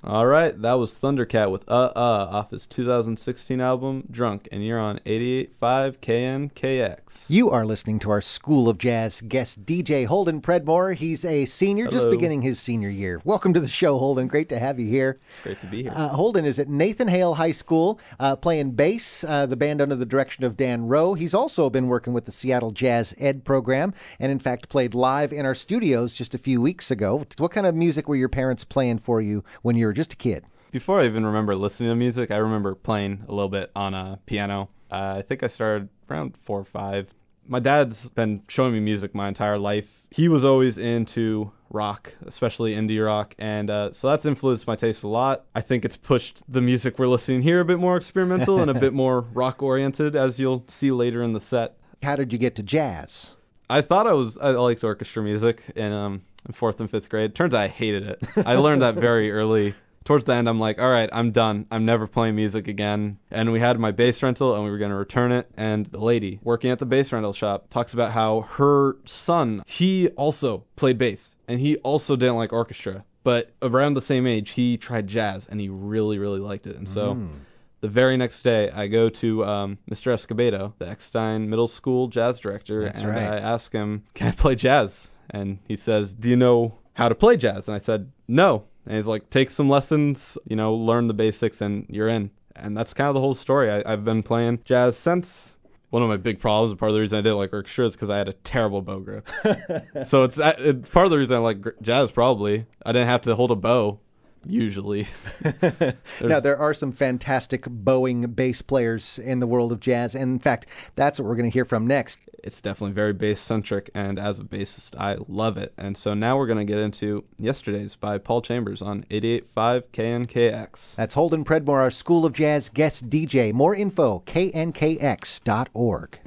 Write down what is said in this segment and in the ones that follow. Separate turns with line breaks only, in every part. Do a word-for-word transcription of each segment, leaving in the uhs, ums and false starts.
All right, that was Thundercat with Uh Uh off his two thousand sixteen album Drunk, and you're on eighty-eight point five K N K X.
You are listening to our School of Jazz guest D J Holden Predmore. He's a senior,
Hello.
just beginning his senior year. Welcome to the show, Holden. Great to have you here.
It's great to be here.
Uh, Holden is at Nathan Hale High School uh, playing bass, uh, the band under the direction of Dan Rowe. He's also been working with the Seattle Jazz Ed program and, in fact, played live in our studios just a few weeks ago. What kind of music were your parents playing for you when you were just a kid?
Before I even remember listening to music, I remember playing a little bit on a piano. Uh, I think I started around four or five. My dad's been showing me music my entire life. He was always into rock, especially indie rock, and uh, so that's influenced my taste a lot. I think it's pushed the music we're listening here a bit more experimental and a bit more rock-oriented, as you'll see later in the set.
How did you get to jazz?
I thought I was I liked orchestra music in, um, in fourth and fifth grade. Turns out I hated it. I learned that very early. Towards the end, I'm like, all right, I'm done. I'm never playing music again. And we had my bass rental, and we were going to return it. And the lady working at the bass rental shop talks about how her son, he also played bass, and he also didn't like orchestra. But around the same age, he tried jazz, and he really, really liked it. And so mm. the very next day, I go to um, Mister Escobedo, the Eckstein Middle School jazz director,
That's
and
right.
I ask him, can I play jazz? And he says, do you know how to play jazz? And I said, no. And he's like, take some lessons, you know, learn the basics, and you're in. And that's kind of the whole story. I, I've been playing jazz since. One of my big problems, part of the reason I didn't like orchestra is because I had a terrible bow grip. So it's, it's part of the reason I like jazz, probably. I didn't have to hold a bow, usually.
Now, there are some fantastic bowing bass players in the world of jazz. And in fact, that's what we're going to hear from next.
It's definitely very bass-centric, and as a bassist, I love it. And so now we're going to get into Yesterdays by Paul Chambers on eighty-eight point five K N K X.
That's Holden Predmore, our School of Jazz guest D J. More info, K N K X dot org.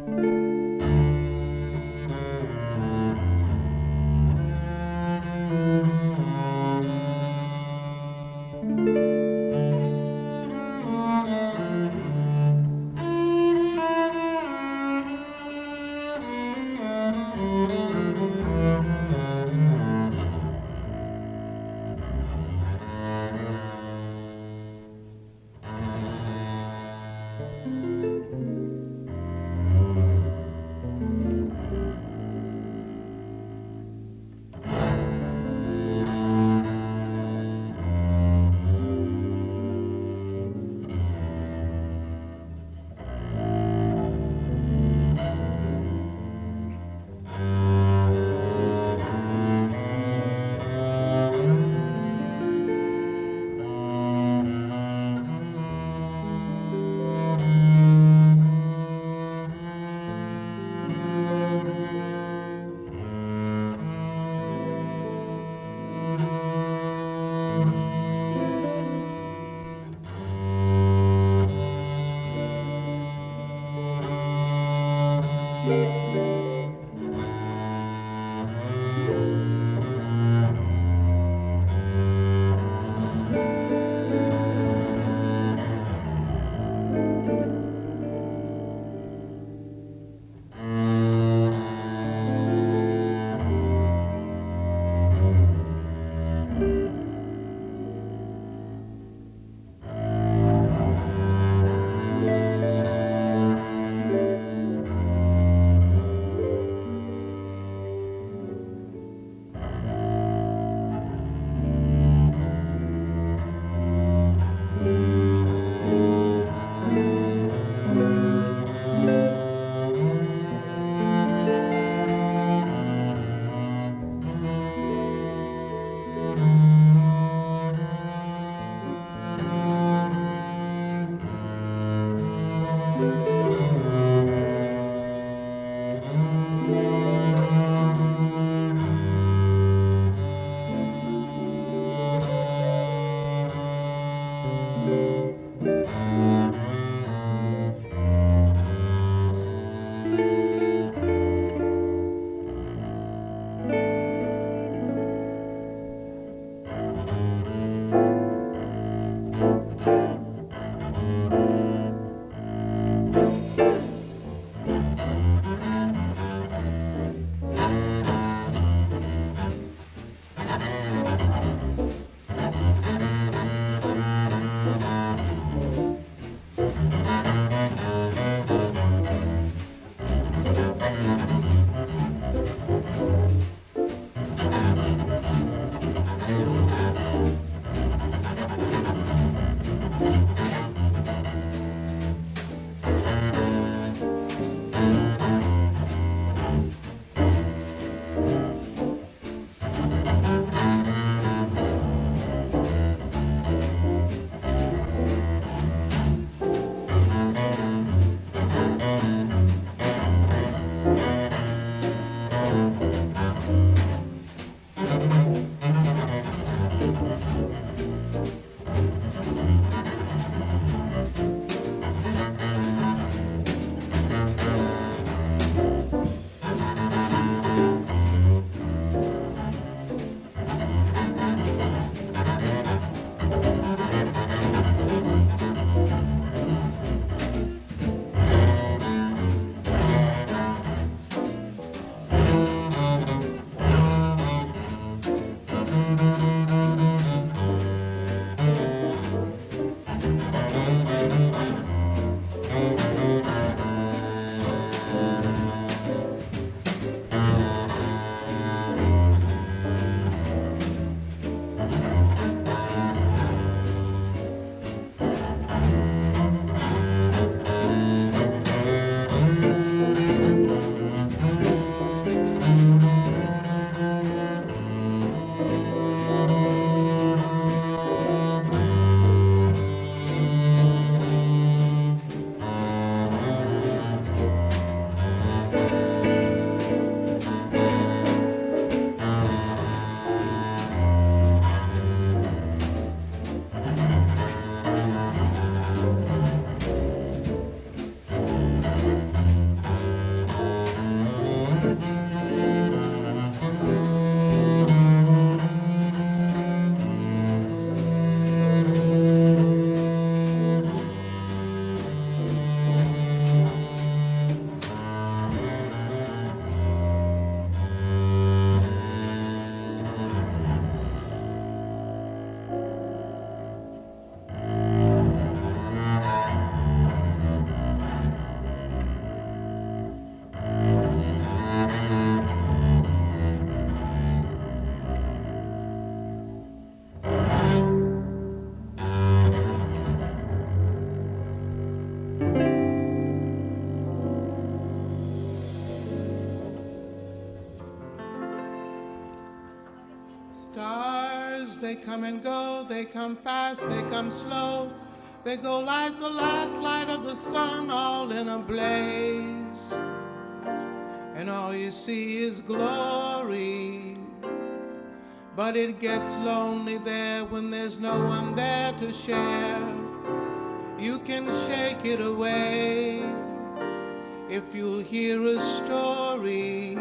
come and go, they come fast, they come slow. They go like the last light of the sun, all in a blaze. And all you see is glory. But it gets lonely there when there's no one there to share. You can shake it away if you'll hear a story.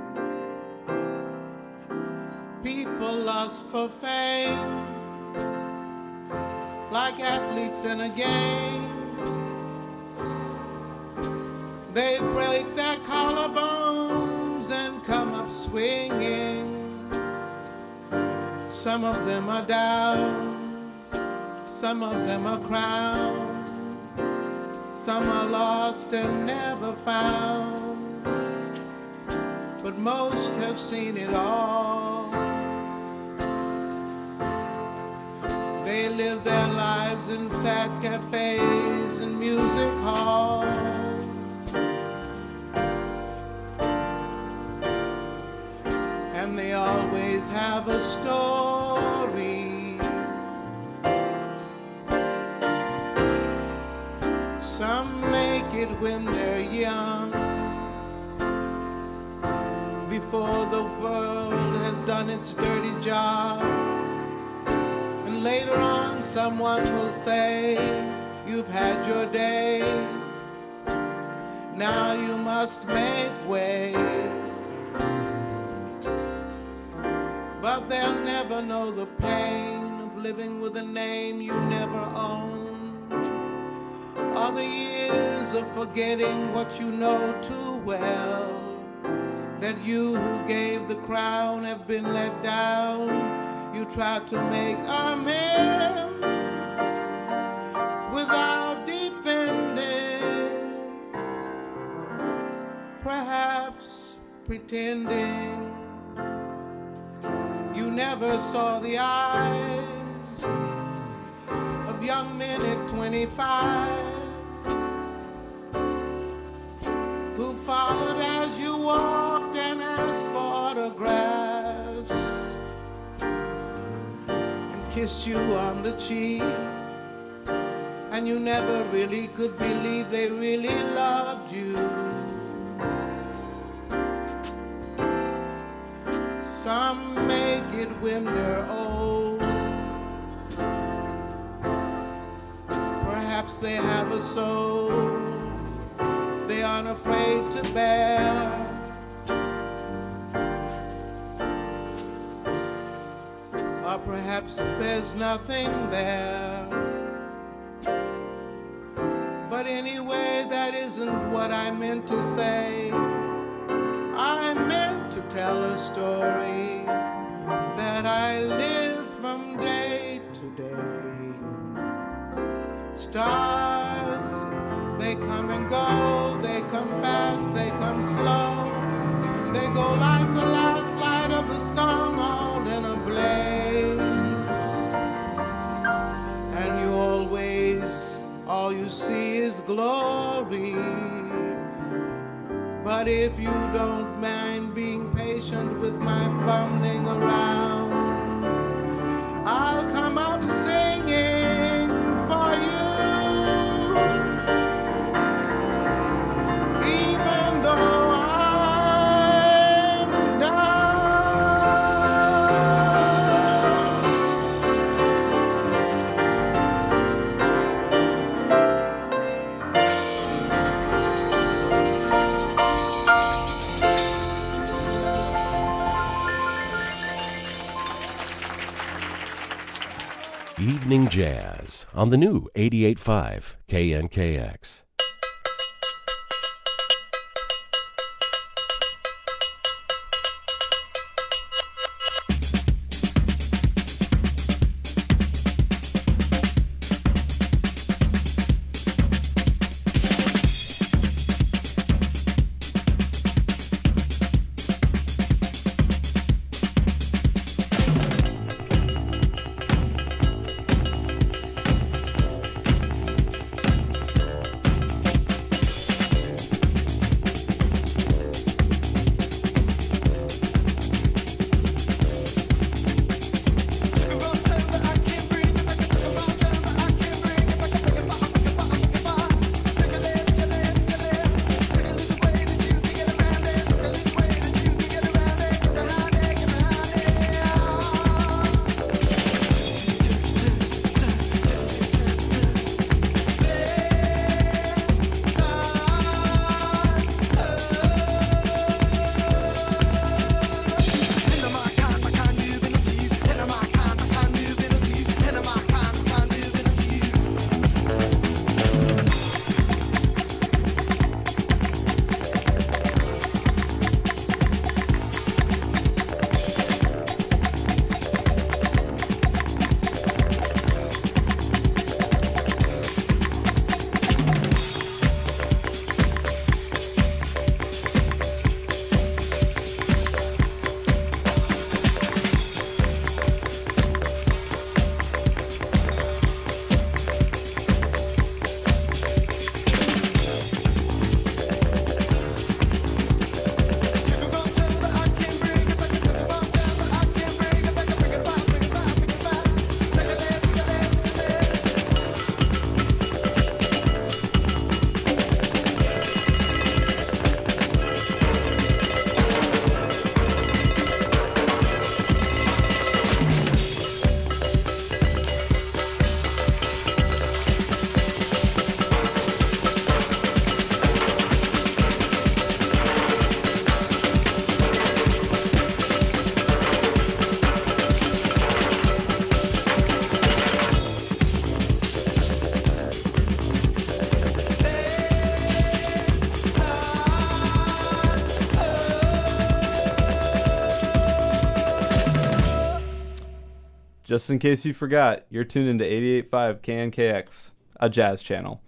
People lust for fame, like athletes in a game. They break their collarbones and come up swinging. Some of them are down, some of them are crowned, some are lost and never found, but most have seen it all. They live their lives in sad cafes and music halls. And they always have a story. Some make it when they're young, before the world has done its dirty job. And later on someone will say, you've had your day, now you must make way. But they'll never know the pain of living with a name you never owned, or the years of forgetting what you know too well, that you who gave the crown have been let down. You try to make amends without defending, perhaps pretending. You never saw the eyes of young men at twenty-five who followed as you walked and asked for autographs and kissed you on the cheek, and you never really could believe they really loved you. Some make it when they're old. Perhaps they have a soul they aren't afraid to bear. Or perhaps there's nothing there. But anyway, that isn't what I meant to say. I meant to tell a story that I live from day to day. Stars, they come and go, they come fast, they come slow. They go like the last light of the sun, all in a blaze. And you always, all you see is glory. But if you don't mind being patient with my fumbling around, I'll come up singing for you, even though I'm
Evening Jazz on the new eighty-eight point five K N K X.
Just in case you forgot, you're tuned into eighty-eight point five K N K X, a jazz channel.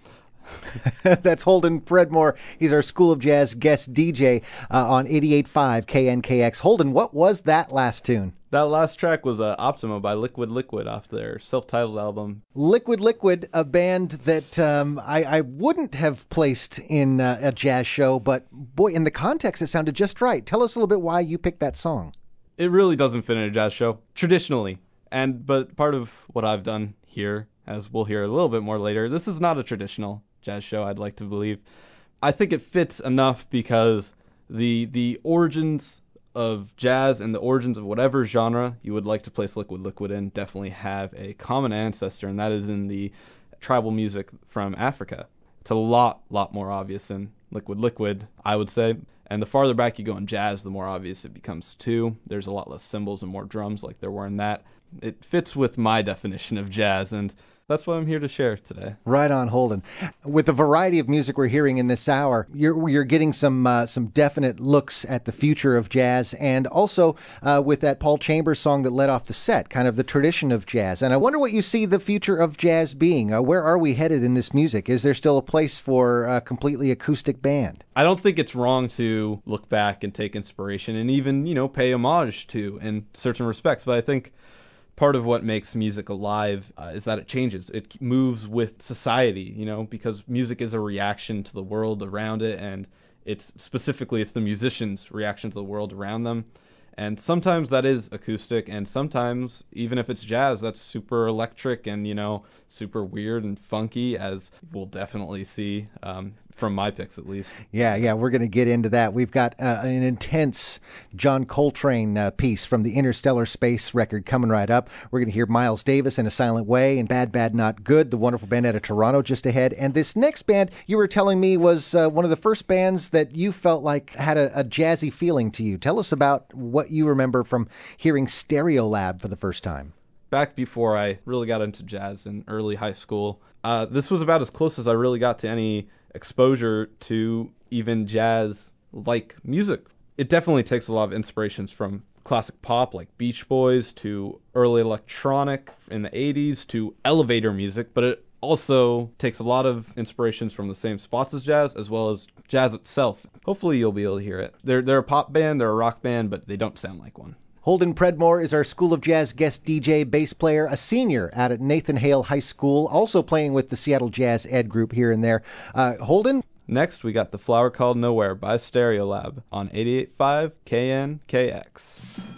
That's Holden Predmore. He's our School of Jazz guest D J uh, on eighty-eight point five K N K X. Holden, what was that last tune?
That last track was uh, Optima by Liquid Liquid off their self-titled album.
Liquid Liquid, a band that um, I, I wouldn't have placed in uh, a jazz show, but boy, in the context, it sounded just right. Tell us a little bit why you picked that song.
It really doesn't fit in a jazz show, traditionally. And but part of what I've done here, as we'll hear a little bit more later, this is not a traditional jazz show, I'd like to believe. I think it fits enough because the the origins of jazz and the origins of whatever genre you would like to place Liquid Liquid in definitely have a common ancestor, and that is in the tribal music from Africa. It's a lot, lot more obvious in Liquid Liquid, I would say. And the farther back you go in jazz, the more obvious it becomes too. There's a lot less cymbals and more drums like there were in that. It fits with my definition of jazz, and that's what I'm here to share today.
Right on, Holden. With the variety of music we're hearing in this hour, you're you're getting some uh, some definite looks at the future of jazz, and also uh, with that Paul Chambers song that led off the set, kind of the tradition of jazz. And I wonder what you see the future of jazz being. Uh, where are we headed in this music? Is there still a place for a completely acoustic band?
I don't think it's wrong to look back and take inspiration and even, you know, pay homage to in certain respects, but I think part of what makes music alive uh, is that it changes. It moves with society, you know, because music is a reaction to the world around it, and it's specifically it's the musicians' reaction to the world around them. And sometimes that is acoustic, and sometimes, even if it's jazz, that's super electric and, you know, super weird and funky, as we'll definitely see um, from my picks at least.
Yeah, yeah, we're going to get into that. We've got uh, an intense John Coltrane uh, piece from the Interstellar Space record coming right up. We're going to hear Miles Davis in A Silent Way and Bad, Bad, Not Good, the wonderful band out of Toronto just ahead. And this next band, you were telling me, was uh, one of the first bands that you felt like had a, a jazzy feeling to you. Tell us about what you remember from hearing Stereolab for the first time.
Back before I really got into jazz in early high school, uh, this was about as close as I really got to any exposure to even jazz-like music. It definitely takes a lot of inspirations from classic pop like Beach Boys to early electronic in the eighties to elevator music, but it also takes a lot of inspirations from the same spots as jazz, as well as jazz itself. Hopefully you'll be able to hear it. They're, they're a pop band, they're a rock band, but they don't sound like one.
Holden Predmore is our School of Jazz guest D J, bass player, a senior out at Nathan Hale High School, also playing with the Seattle Jazz Ed group here and there. Uh, Holden?
Next, we got The Flower Called Nowhere by Stereolab on eighty-eight point five K N K X.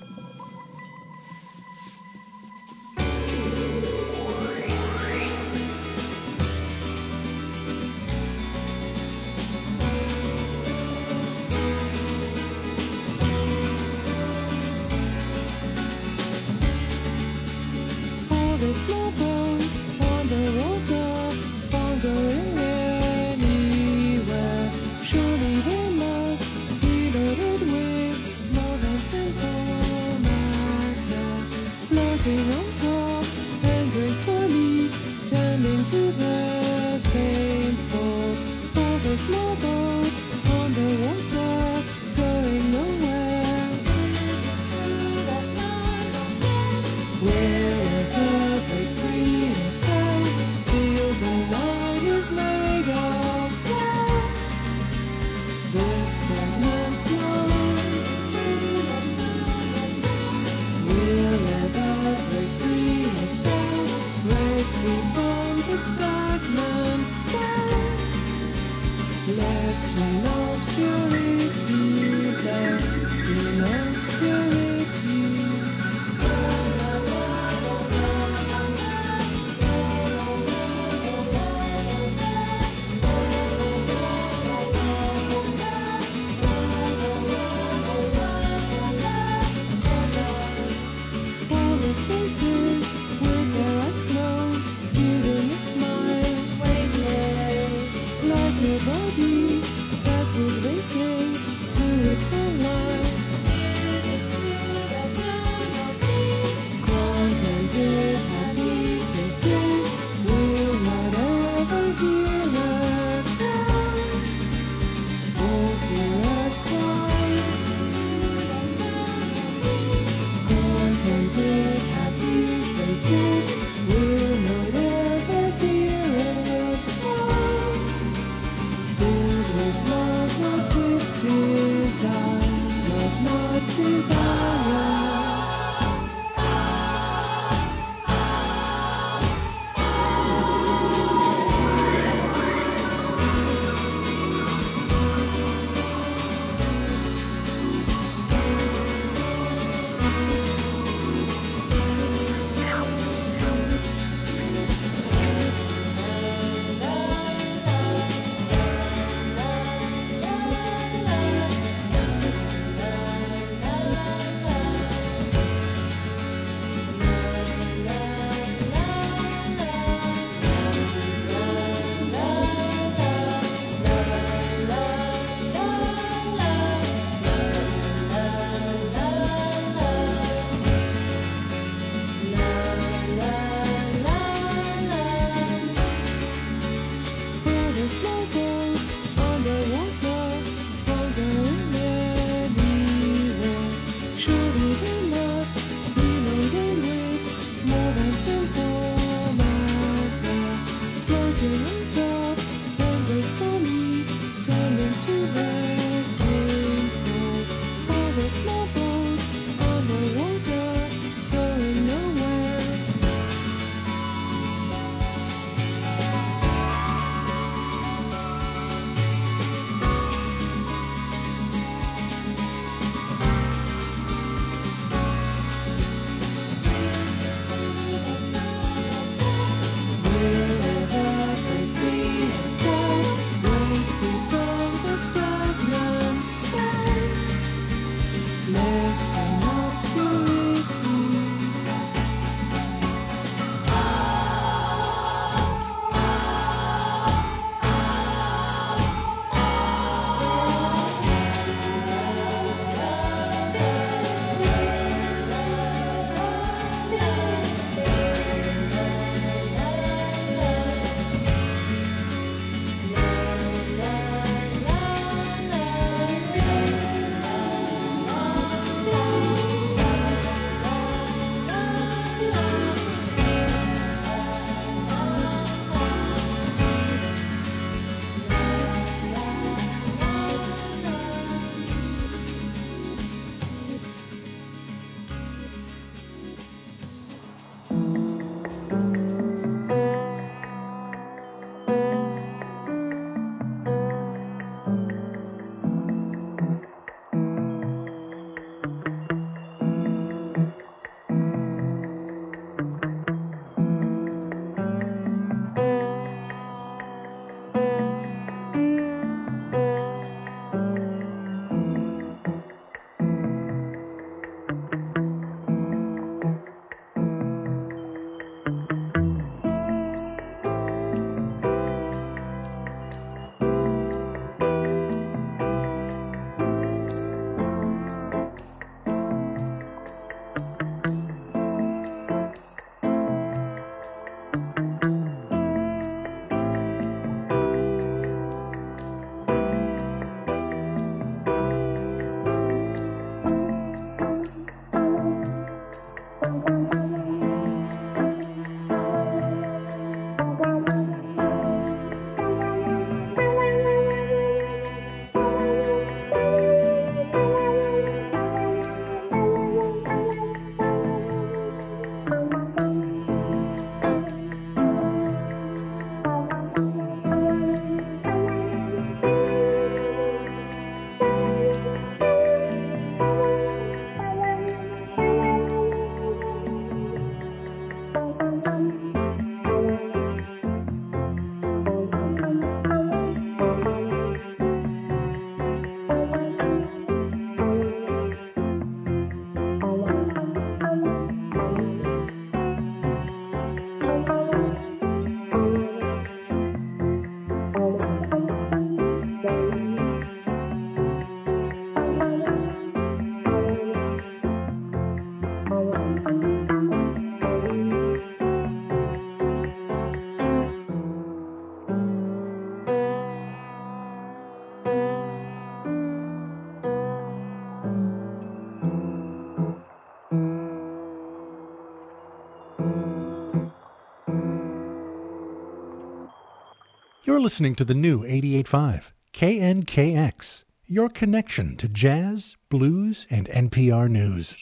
Small boats on the water, wandering anywhere. Surely they must be loaded with love and simple matter, floating on top and gracefully turning to the same port. All the small boats on the water, going nowhere. Wherever left in obscurity, left in obscurity. All the faces with their eyes closed, giving a smile, waiting like nobody that will
You're listening to the new eighty-eight point five K N K X, your connection to jazz, blues, and N P R News.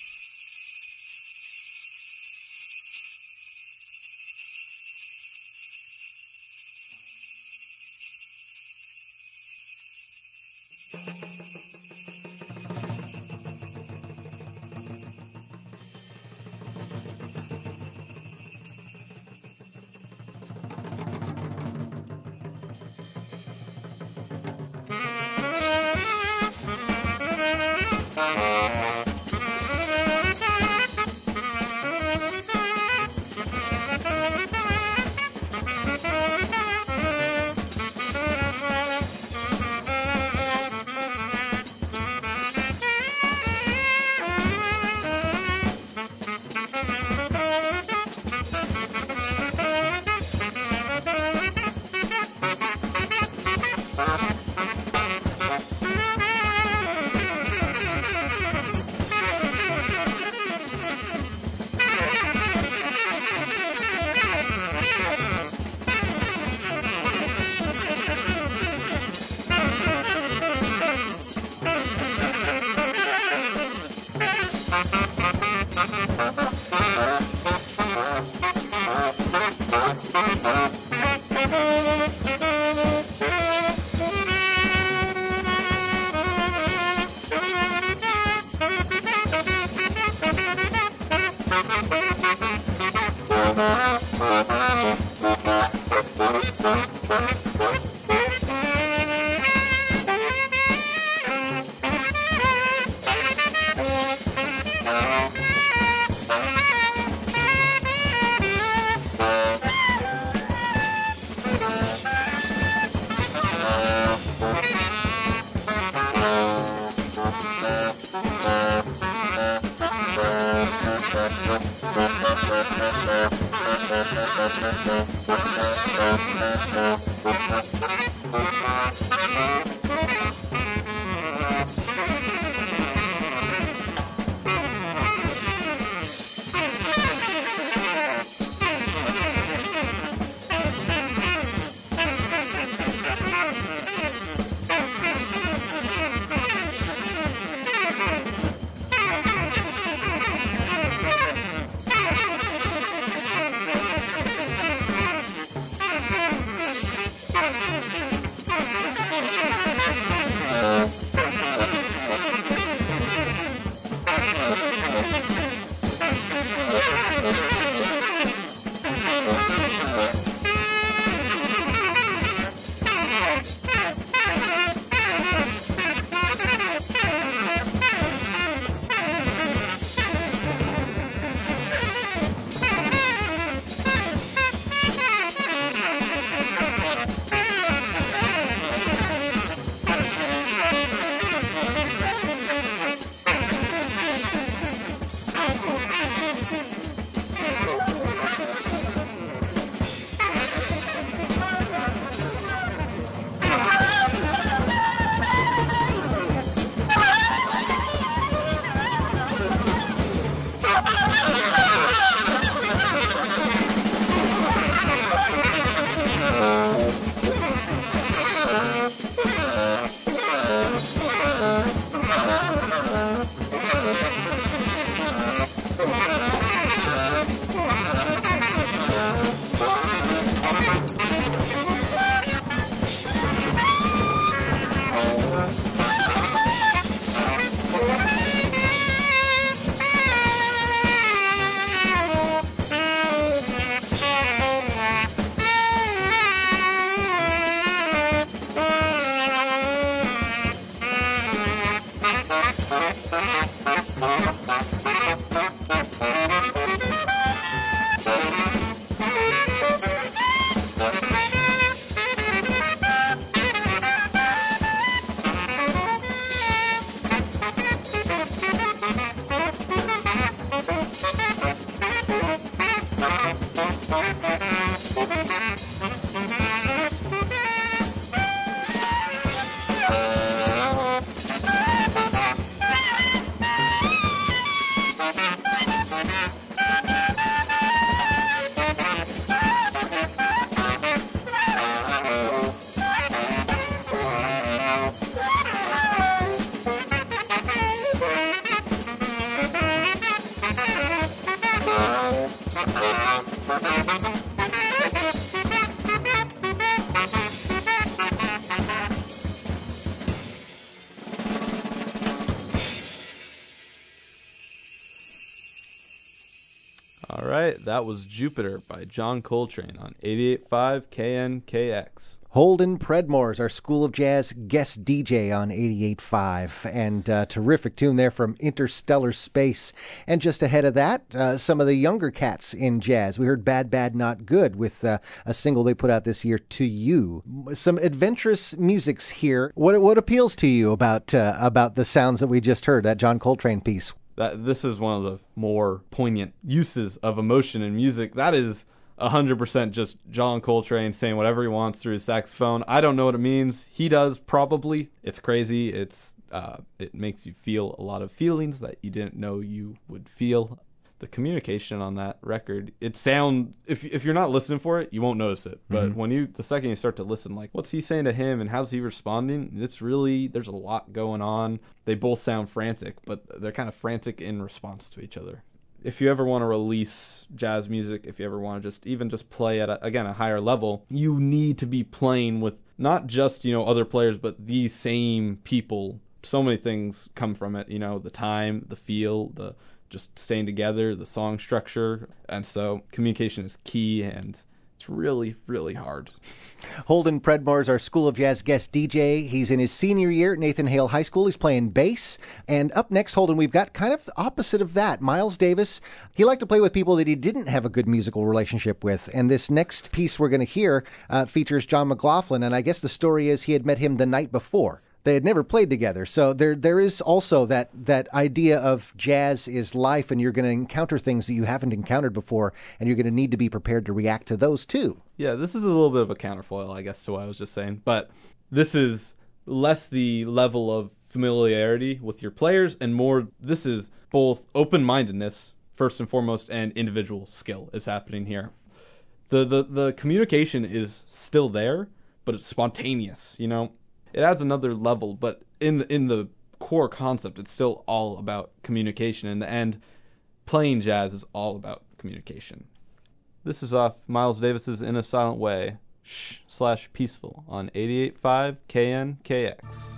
right, that was Jupiter by John Coltrane on eighty-eight point five K N K X.
Holden Predmore is our School of Jazz guest D J on eighty-eight point five, and uh, terrific tune there from Interstellar Space. And just ahead of that, uh, some of the younger cats in jazz. We heard Bad, Bad, Not Good with uh, a single they put out this year, To You. Some adventurous musics here. What what appeals to you about uh, about the sounds that we just heard, that John Coltrane piece?
That this is one of the more poignant uses of emotion in music. That is one hundred percent just John Coltrane saying whatever he wants through his saxophone. I don't know what it means. He does, probably. It's crazy. It's uh, it makes you feel a lot of feelings that you didn't know you would feel. The communication on that record, it sound if if you're not listening for it, you won't notice it. But
Mm-hmm.
when you the second you start to listen, like what's he saying to him and how's he responding? It's really there's a lot going on. They both sound frantic, but they're kind of frantic in response to each other. If you ever want to release jazz music, if you ever want to just even just play at a, again a higher level, you need to be playing with not just, you know, other players, but these same people. So many things come from it, you know, the time, the feel, the just staying together, the song structure. And so communication is key, and it's really, really hard.
Holden Predmore is our School of Jazz guest D J. He's in his senior year at Nathan Hale High School. He's playing bass. And up next, Holden, we've got kind of the opposite of that. Miles Davis, he liked to play with people that he didn't have a good musical relationship with. And this next piece we're going to hear uh, features John McLaughlin. And I guess the story is he had met him the night before. They had never played together. So there there is also that that idea of jazz is life, and you're going to encounter things that you haven't encountered before, and you're going to need to be prepared to react to those too.
Yeah, this is a little bit of a counterfoil, I guess, to what I was just saying. But this is less the level of familiarity with your players and more this is both open-mindedness, first and foremost, and individual skill is happening here. The, the, the communication is still there, but it's spontaneous, you know? It adds another level, but in the, in the core concept, it's still all about communication. In the end, playing jazz is all about communication. This is off Miles Davis's In a Silent Way, shh, slash peaceful on eighty-eight point five K N K X.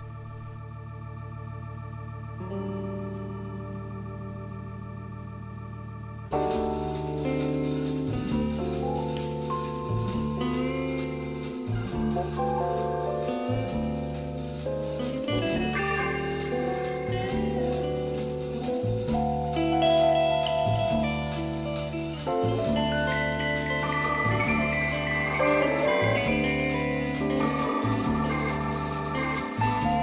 Thank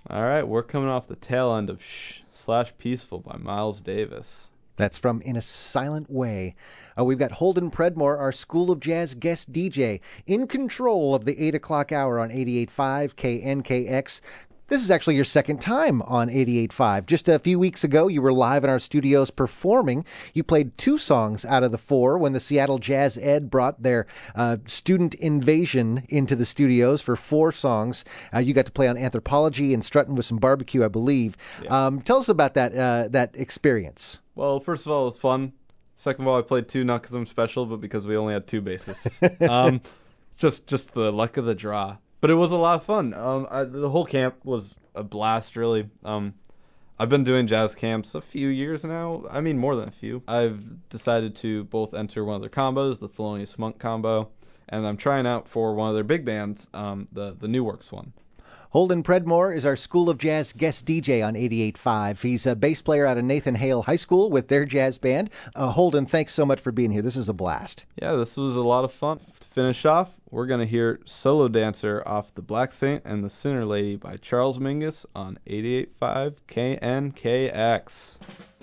All right, we're coming off the tail end of Shh slash Peaceful by Miles Davis.
That's from In a Silent Way. Uh, we've got Holden Predmore, our School of Jazz guest D J, in control of the eight o'clock hour on eighty-eight point five K N K X. This is actually your second time on eighty-eight point five. Just a few weeks ago, you were live in our studios performing. You played two songs out of the four when the Seattle Jazz Ed brought their uh, student invasion into the studios for four songs. Uh, you got to play on Anthropology and Strutting with Some Barbecue, I believe.
Yeah.
Um, tell us about that uh, that experience.
Well, first of all, it was fun. Second of all, I played two, not because I'm special, but because we only had two bassists. um, just, just the luck of the draw. But it was a lot of fun. Um, I, the whole camp was a blast, really. Um, I've been doing jazz camps a few years now. I mean, more than a few. I've decided to both enter one of their combos, the Thelonious Monk combo, and I'm trying out for one of their big bands, um, the the New Works one.
Holden Predmore is our School of Jazz guest D J on eighty-eight point five. He's a bass player out of Nathan Hale High School with their jazz band. Uh, Holden, thanks so much for being here. This is a blast.
Yeah, this was a lot of fun. To finish off, we're going to hear Solo Dancer off The Black Saint and the Sinner Lady by Charles Mingus on eighty-eight point five K N K X.